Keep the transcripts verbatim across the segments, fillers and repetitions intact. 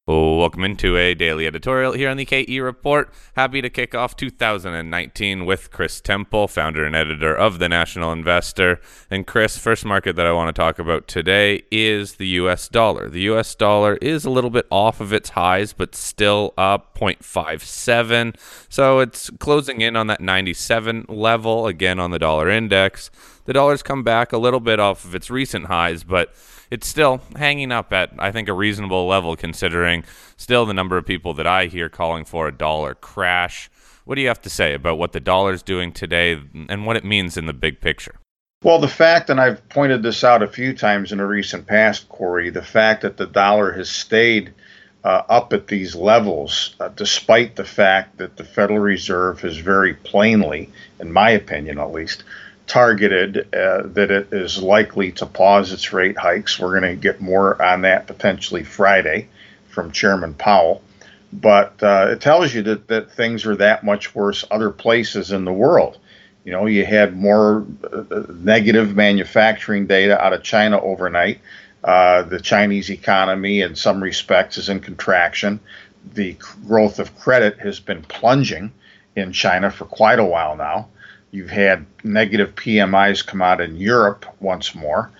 Welcome into a daily editorial here on the K E Report. Happy to kick off two thousand nineteen with Chris Temple, founder and editor of The National Investor. And Chris, first market that I want to talk about today is the U S dollar. The U S dollar is a little bit off of its highs, but still up zero point five seven. So it's closing in on that ninety-seven level, again on the dollar index. The dollar's come back a little bit off of its recent highs, but it's still hanging up at, I think, a reasonable level considering still the number of people that I hear calling for a dollar crash. What do you have to say about what the dollar's doing today and what it means in the big picture? Well, the fact, and I've pointed this out a few times in the recent past, Corey, the fact that the dollar has stayed uh, up at these levels, uh, despite the fact that the Federal Reserve has very plainly, in my opinion at least, targeted uh, that it is likely to pause its rate hikes. We're going to get more on that potentially Friday from Chairman Powell. But uh, it tells you that, that things are that much worse other places in the world. You know, you had more uh, negative manufacturing data out of China overnight. Uh, the Chinese economy, in some respects, is in contraction. The growth of credit has been plunging in China for quite a while now. You've had negative P M Is come out in Europe once more.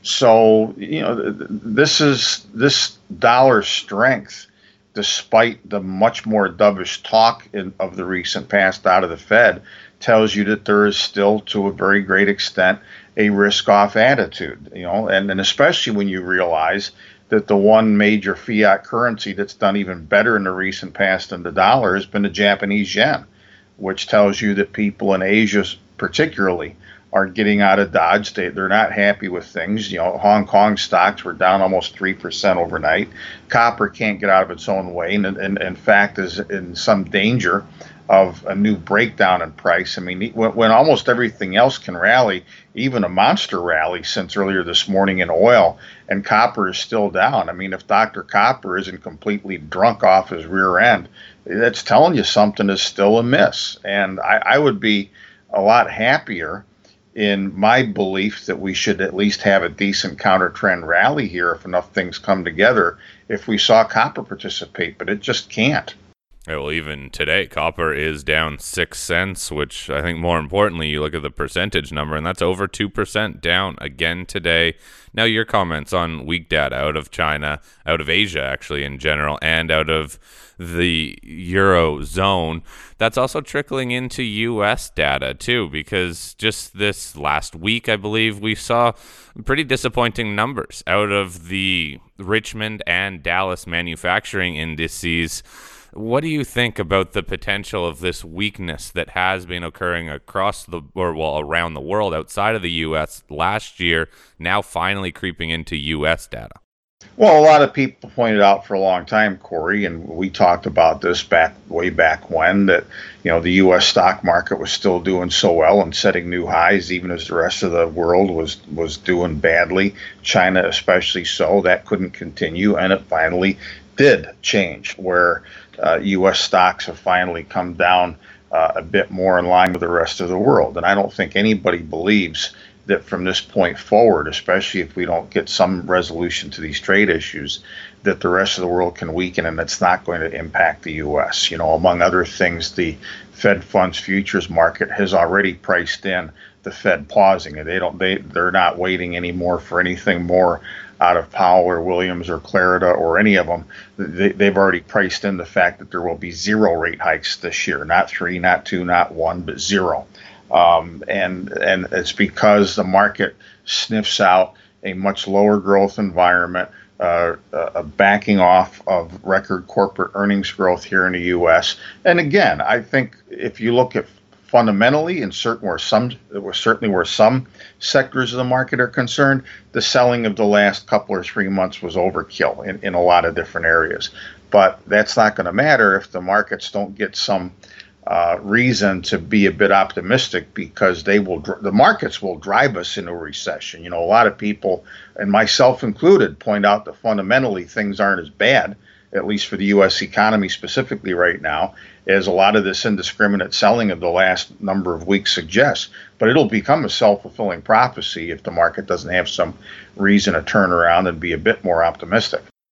So, you know, this is this dollar strength, despite the much more dovish talk in, of the recent past out of the Fed, tells you that there is still, to a very great extent, a risk-off attitude. You know, and, and especially when you realize that the one major fiat currency that's done even better in the recent past than the dollar has been the Japanese yen, which tells you that people in Asia particularly are getting out of Dodge. They, they're not happy with things. You know, Hong Kong stocks were down almost three percent overnight. Copper can't get out of its own way, and, and, and in fact is in some danger of a new breakdown in price. I mean, when, when almost everything else can rally, even a monster rally since earlier this morning in oil, and copper is still down. I mean, if Doctor Copper isn't completely drunk off his rear end, that's telling you something is still amiss. And I, I would be a lot happier in my belief that we should at least have a decent counter trend rally here if enough things come together, if we saw copper participate, but it just can't. Yeah, well, even today, copper is down six cents, which I think more importantly, you look at the percentage number, and that's over two percent down again today. Now, your comments on weak data out of China, out of Asia, actually, in general, and out of the Eurozone, that's also trickling into U S data, too, because just this last week, I believe, we saw pretty disappointing numbers out of the Richmond and Dallas manufacturing indices. What do you think about the potential of this weakness that has been occurring across the, or well, around the world outside of the U S last year, now finally creeping into U S data? Well, a lot of people pointed out for a long time, Corey, and we talked about this back way back when, that, you know, the U S stock market was still doing so well and setting new highs, even as the rest of the world was was doing badly. China especially so. That couldn't continue, and it finally did change, where uh, U S stocks have finally come down uh, a bit more in line with the rest of the world. And I don't think anybody believes that from this point forward, especially if we don't get some resolution to these trade issues, that the rest of the world can weaken and it's not going to impact the U S. You know, among other things, the Fed funds futures market has already priced in the Fed pausing, and they don't they they're not waiting anymore for anything more out of Powell or Williams or Clarida or any of them. They, they've already priced in the fact that there will be zero rate hikes this year, not three, not two, not one, but zero. Um, and and it's because the market sniffs out a much lower growth environment, uh, a backing off of record corporate earnings growth here in the U S. And again, I think if you look at fundamentally, and certain where some, certainly where some sectors of the market are concerned, the selling of the last couple or three months was overkill in, in a lot of different areas. But that's not going to matter if the markets don't get some uh, reason to be a bit optimistic, because they will, the markets will drive us into a recession. You know, a lot of people, and myself included, point out that fundamentally things aren't as bad, at least for the U S economy specifically right now, as a lot of this indiscriminate selling of the last number of weeks suggests. But it'll become a self-fulfilling prophecy if the market doesn't have some reason to turn around and be a bit more optimistic.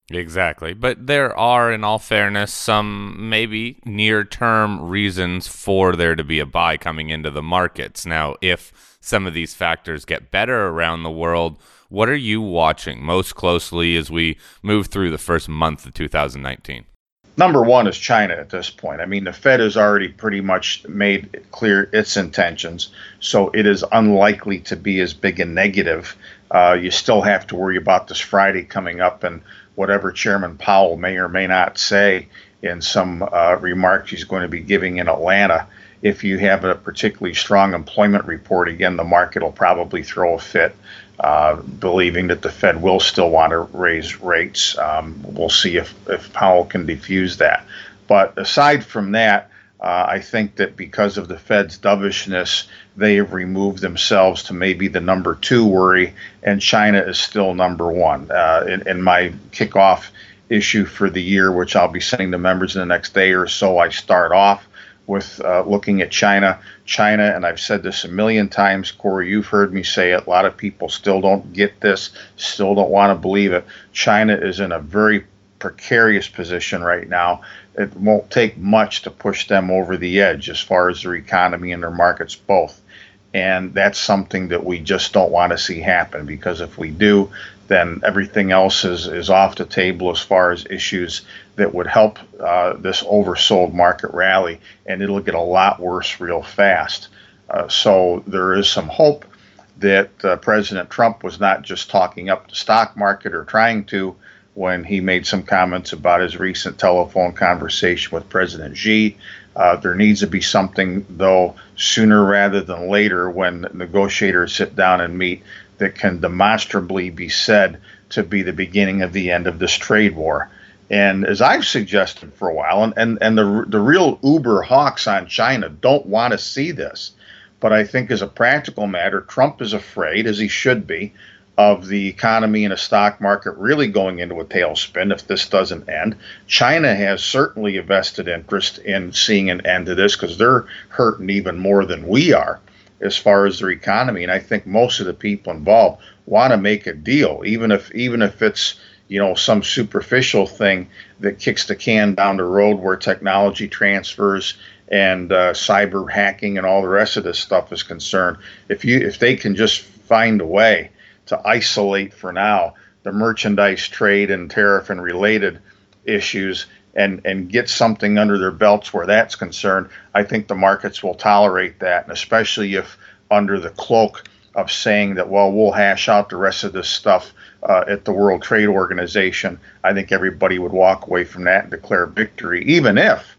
Exactly. But there are, in all fairness, some maybe near term reasons for there to be a buy coming into the markets. Now, if some of these factors get better around the world, what are you watching most closely as we move through the first month of two thousand nineteen? Number one is China at this point. I mean, the Fed has already pretty much made clear its intentions, so it is unlikely to be as big a negative. Uh, you still have to worry about this Friday coming up and whatever Chairman Powell may or may not say in some uh, remarks he's going to be giving in Atlanta. If you have a particularly strong employment report, again, the market will probably throw a fit, uh, believing that the Fed will still want to raise rates. Um, we'll see if, if Powell can defuse that. But aside from that, uh, I think that because of the Fed's dovishness, they have removed themselves to maybe the number two worry, and China is still number one. Uh, in, in my kickoff issue for the year, which I'll be sending to members in the next day or so, I start off with uh, looking at China. China, and I've said this a million times, Corey, you've heard me say it. A lot of people still don't get this, still don't want to believe it. China is in a very precarious position right now. It won't take much to push them over the edge as far as their economy and their markets both. And that's something that we just don't want to see happen, because if we do, then everything else is, is off the table as far as issues that would help uh, this oversold market rally, and it'll get a lot worse real fast. Uh, so there is some hope that uh, President Trump was not just talking up the stock market or trying to when he made some comments about his recent telephone conversation with President Xi. Uh, there needs to be something, though, sooner rather than later when negotiators sit down and meet that can demonstrably be said to be the beginning of the end of this trade war. And as I've suggested for a while, and, and, and the, the real uber hawks on China don't want to see this, but I think as a practical matter, Trump is afraid, as he should be, of the economy and the stock market really going into a tailspin if this doesn't end. China has certainly a vested interest in seeing an end to this because they're hurting even more than we are as far as their economy. And I think most of the people involved want to make a deal, even if even if it's, you know, some superficial thing that kicks the can down the road where technology transfers and uh, cyber hacking and all the rest of this stuff is concerned. If you if they can just find a way to isolate for now the merchandise trade and tariff and related issues and, and get something under their belts where that's concerned, I think the markets will tolerate that, and especially if under the cloak of saying that, well, we'll hash out the rest of this stuff uh, at the World Trade Organization, I think everybody would walk away from that and declare victory, even if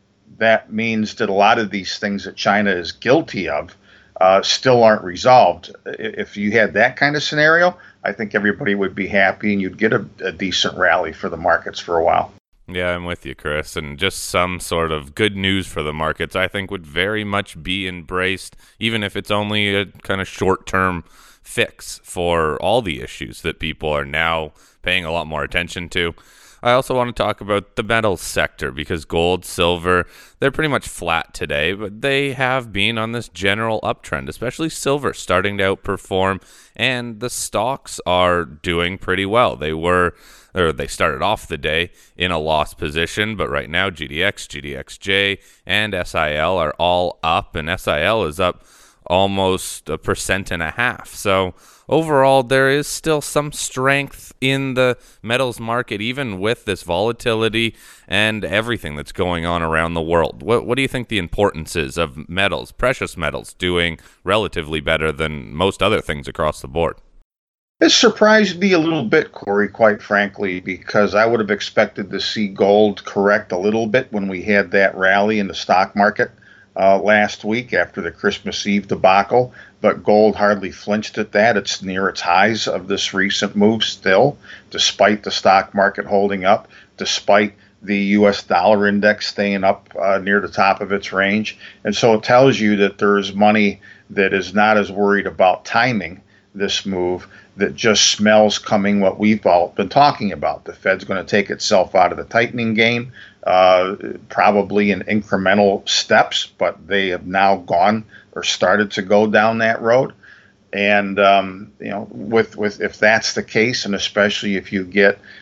that means that a lot of these things that China is guilty of Uh, still aren't resolved. If you had that kind of scenario, I think everybody would be happy and you'd get a, a decent rally for the markets for a while. Yeah, I'm with you, Chris. And just some sort of good news for the markets, I think, would very much be embraced, even if it's only a kind of short-term fix for all the issues that people are now paying a lot more attention to. I also want to talk about the metals sector because gold, silver, they're pretty much flat today, but they have been on this general uptrend, especially silver starting to outperform, and the stocks are doing pretty well. They were, or they started off the day in a loss position, but right now G D X, G D X J, and S I L are all up, and S I L is up almost a percent and a half. So overall, there is still some strength in the metals market, even with this volatility and everything that's going on around the world. What, what do you think the importance is of metals, precious metals, doing relatively better than most other things across the board? It surprised me a little bit, Corey, quite frankly, because I would have expected to see gold correct a little bit when we had that rally in the stock market uh, last week after the Christmas Eve debacle. But gold hardly flinched at that. It's near its highs of this recent move still, despite the stock market holding up, despite the U S dollar index staying up uh, near the top of its range. And so it tells you that there's money that is not as worried about timing this move, that just smells coming what we've all been talking about. The Fed's going to take itself out of the tightening game, uh, probably in incremental steps, but they have now gone or started to go down that road. And um, you know, with with if that's the case, and especially if you get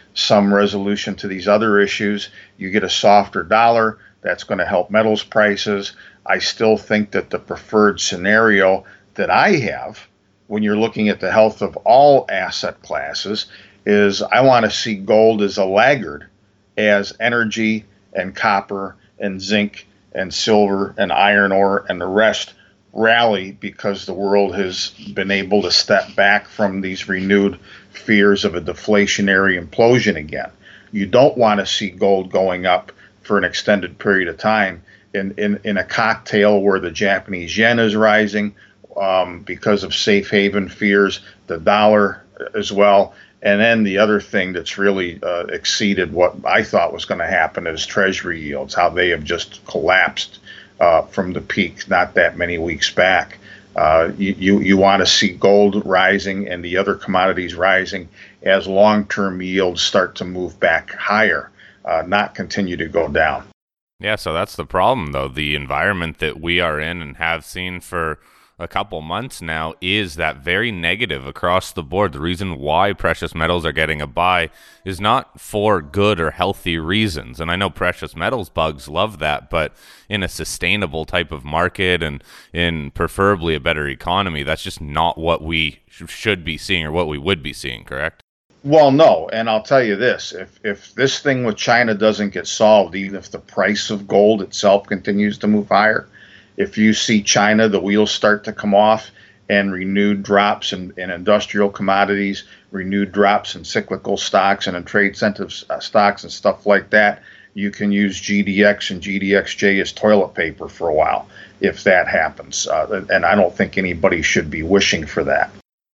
some resolution to these other issues, you get a softer dollar. That's going to help metals prices. I still think that the preferred scenario that I have when you're looking at the health of all asset classes is I want to see gold as a laggard as energy and copper and zinc and silver and iron ore and the rest rally because the world has been able to step back from these renewed fears of a deflationary implosion again. You don't want to see gold going up for an extended period of time in, in, in a cocktail where the Japanese yen is rising um, because of safe haven fears, the dollar as well. And then the other thing that's really uh, exceeded what I thought was going to happen is Treasury yields, how they have just collapsed uh, from the peak not that many weeks back. Uh, you you, you want to see gold rising and the other commodities rising as long-term yields start to move back higher, uh, not continue to go down. Yeah, so that's the problem, though. The environment that we are in and have seen for a couple months now is that very negative across the board. The reason why precious metals are getting a buy is not for good or healthy reasons. And I know precious metals bugs love that, but in a sustainable type of market and in preferably a better economy, that's just not what we sh- should be seeing or what we would be seeing, correct? Well, no, and I'll tell you this, if if this thing with China doesn't get solved, even if the price of gold itself continues to move higher, if you see China, the wheels start to come off and renewed drops in, in industrial commodities, renewed drops in cyclical stocks and in trade sensitive uh, stocks and stuff like that, you can use G D X and G D X J as toilet paper for a while if that happens. Uh, and I don't think anybody should be wishing for that.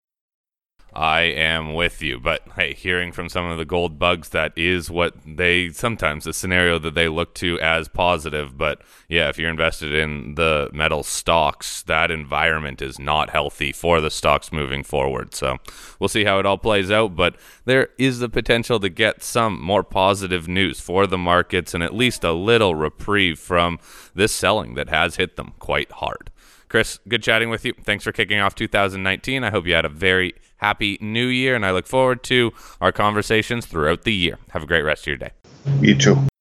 I am with you, but hey, hearing from some of the gold bugs, that is what they sometimes the scenario that they look to as positive. But yeah, if you're invested in the metal stocks, that environment is not healthy for the stocks moving forward. So we'll see how it all plays out. But there is the potential to get some more positive news for the markets and at least a little reprieve from this selling that has hit them quite hard. Chris, good chatting with you. Thanks for kicking off two thousand nineteen. I hope you had a very happy new year, and I look forward to our conversations throughout the year. Have a great rest of your day. You too.